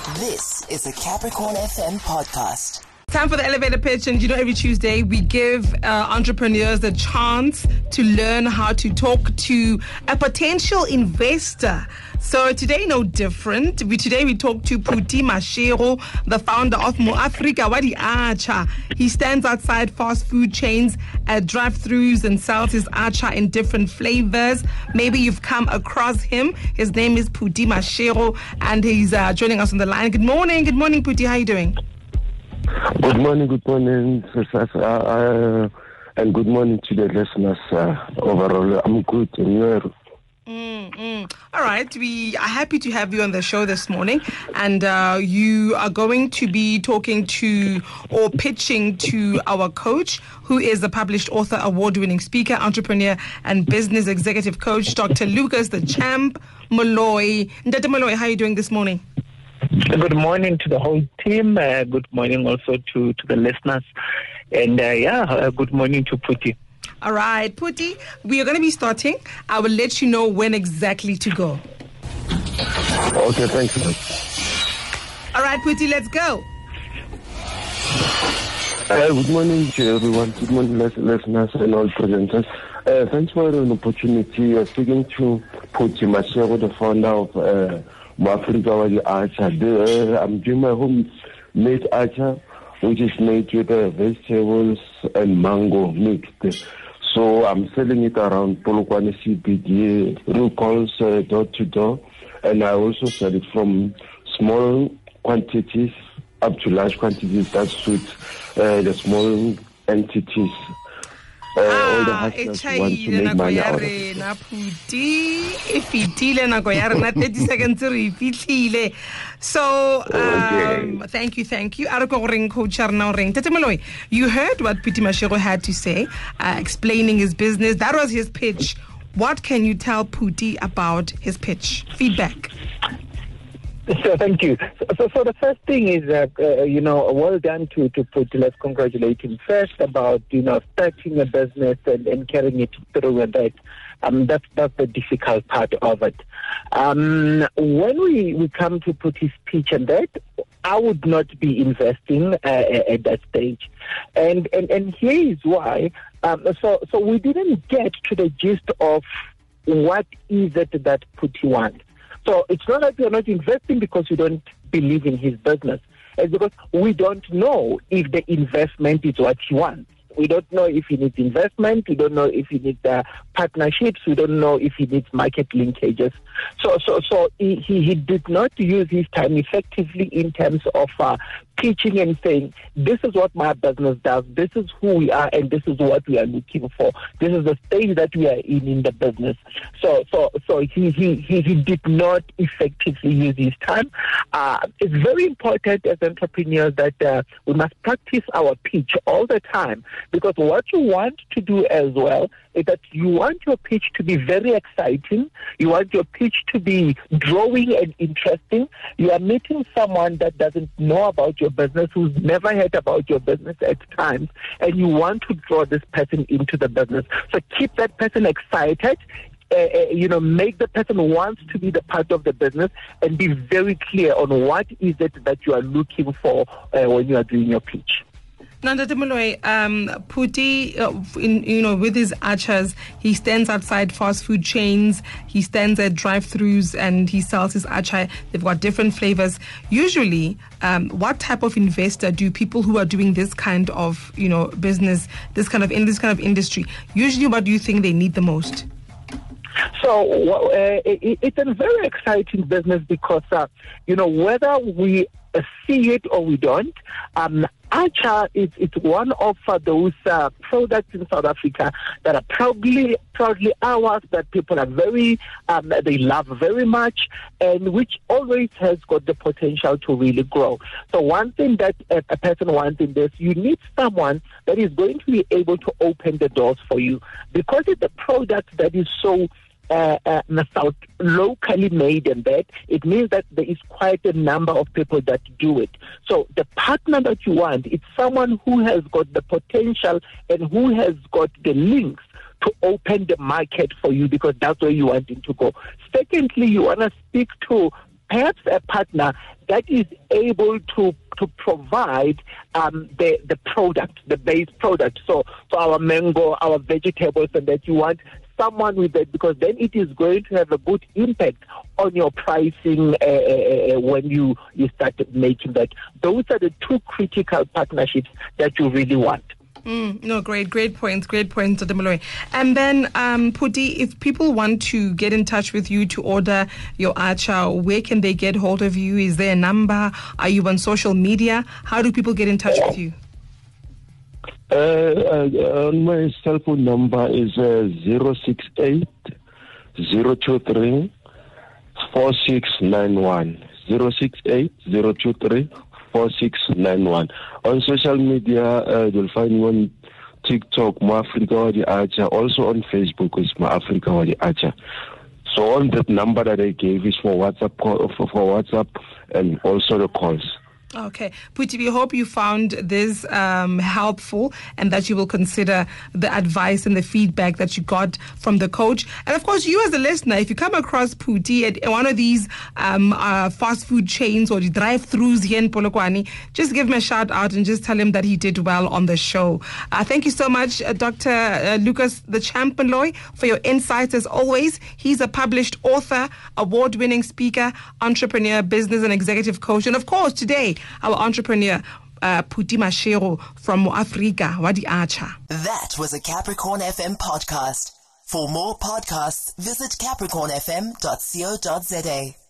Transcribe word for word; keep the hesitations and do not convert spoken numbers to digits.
This is a Capricorn F M podcast. Time for the elevator pitch, and you know, every Tuesday we give uh, entrepreneurs the chance to learn how to talk to a potential investor. So today, no different. We, today we talk to Phuthi Mashego, the founder of Mo Africa Wa Di Atchar. He stands outside fast food chains at drive-thrus and sells his atchar in different flavors. Maybe you've come across him. His name is Phuthi Mashego, and he's uh, joining us on the line. Good morning. Good morning, Phuthi. How are you doing? Good morning, good morning, sisters, uh, uh, and good morning to the listeners. Uh, overall, I'm good. And you're... Mm-hmm. All right, we are happy to have you on the show this morning, and uh, you are going to be talking to or pitching to our coach, who is a published author, award-winning speaker, entrepreneur, and business executive coach, Doctor Lucas the Champ Moloi. Ndata Moloi, how are you doing this morning? Good morning to the whole team. Uh, good morning also to, to the listeners. And uh, yeah, uh, good morning to Phuthi. All right, Phuthi, we are going to be starting. I will let you know when exactly to go. Okay, thank you. All right, Phuthi, let's go. Uh, good morning to everyone. Good morning, listeners and all presenters. Uh, thanks for an opportunity. Uh, speaking to Phuthi Mashego, the founder of uh, Mo Africa Wa Di Atchar. I'm doing my homemade atchar, which is made with uh, vegetables and mango mixed. So I'm selling it around Polokwane C B D, real calls uh, door to door, and I also sell it from small quantities up to large quantities that suit uh, the small entities. Uh, all the hustlers want to make money out of it. thirty seconds re So, um, Okay. thank you, thank you. You heard what Phuthi Mashego had to say, uh, explaining his business. That was his pitch. What can you tell Phuthi about his pitch? Feedback. So thank you. So, so, so the first thing is, uh, uh, you know, well done to, to Phuthi. Let's congratulate him first about, you know, starting a business and, and carrying it through and that. Um, that's, that's the difficult part of it. Um, when we, we come to Phuthi's pitch and that, I would not be investing uh, at that stage. And, and, and here is why. Um, so, so we didn't get to the gist of what is it that Phuthi wants. So it's not that we are not investing because we don't believe in his business. It's because we don't know if the investment is what he wants. We don't know if he needs investment. We don't know if he needs uh, partnerships. We don't know if he needs market linkages. So, so, so he, he, he did not use his time effectively in terms of uh, pitching and saying, this is what my business does, this is who we are, and this is what we are looking for. This is the stage that we are in in the business. So, so, so he, he, he, he did not effectively use his time. Uh, it's very important as entrepreneurs that uh, we must practice our pitch all the time, because what you want to do as well is that you want your pitch to be very exciting. You want your pitch to be drawing and interesting. You are meeting someone that doesn't know about your business, who's never heard about your business at times, and you want to draw this person into the business. So keep that person excited. Uh, uh, you know, make the person wants to be the part of the business, and be very clear on what is it that you are looking for uh, when you are doing your pitch. Ndata Moloi, um, Phuthi, uh, in, you know, with his atchars, he stands outside fast food chains, he stands at drive-thrus, and he sells his atchar. They've got different flavors. Usually, um, what type of investor do people who are doing this kind of, you know, business, this kind of in this kind of industry, usually what do you think they need the most? So uh, it, it's a very exciting business because, uh, you know, whether we uh, see it or we don't, um, atchar is it's one of uh, those uh, products in South Africa that are proudly proudly ours, that people are very um, they love very much, and which always has got the potential to really grow. So one thing that a, a person wants in this, you need someone that is going to be able to open the doors for you, because it's a product that is so Uh, uh, South locally made, and that it means that there is quite a number of people that do it. So the partner that you want, it's someone who has got the potential and who has got the links to open the market for you, because that's where you want him to go. Secondly, you want to speak to perhaps a partner that is able to to provide um, the the product, the base product. So for our mango, our vegetables, and that you want someone with that, because then it is going to have a good impact on your pricing uh, uh, when you, you start making that. Those are the two critical partnerships that you really want. Mm, no, great, great points, great points, Doctor Moloi. And then, um, Phuti, if people want to get in touch with you to order your atchar, where can they get hold of you? Is there a number? Are you on social media? How do people get in touch with you? Uh, uh, my cell phone number is uh, zero six eight, zero two three, four six nine one. zero six eight, zero two three, four six nine one. On social media, uh, you'll find me on TikTok, Moafrika Wadi Atchar. Also on Facebook, it's Moafrika Wadi Atchar. So on that number that I gave is for WhatsApp, call, for, for WhatsApp and also the calls. Okay. Phuti, we hope you found this um, helpful and that you will consider the advice and the feedback that you got from the coach. And of course, you as a listener, if you come across Phuti at one of these um, uh, fast food chains or the drive-thrus here in Polokwane, just give him a shout out and just tell him that he did well on the show. Uh, thank you so much, uh, Doctor Uh, Lucas the Champ Moloi, for your insights as always. He's a published author, award-winning speaker, entrepreneur, business and executive coach. And of course, today, our entrepreneur, uh, Phuti Mashego from Moafrika Wadi Atchar. That was a Capricorn F M podcast. For more podcasts, visit capricorn f m dot co dot za.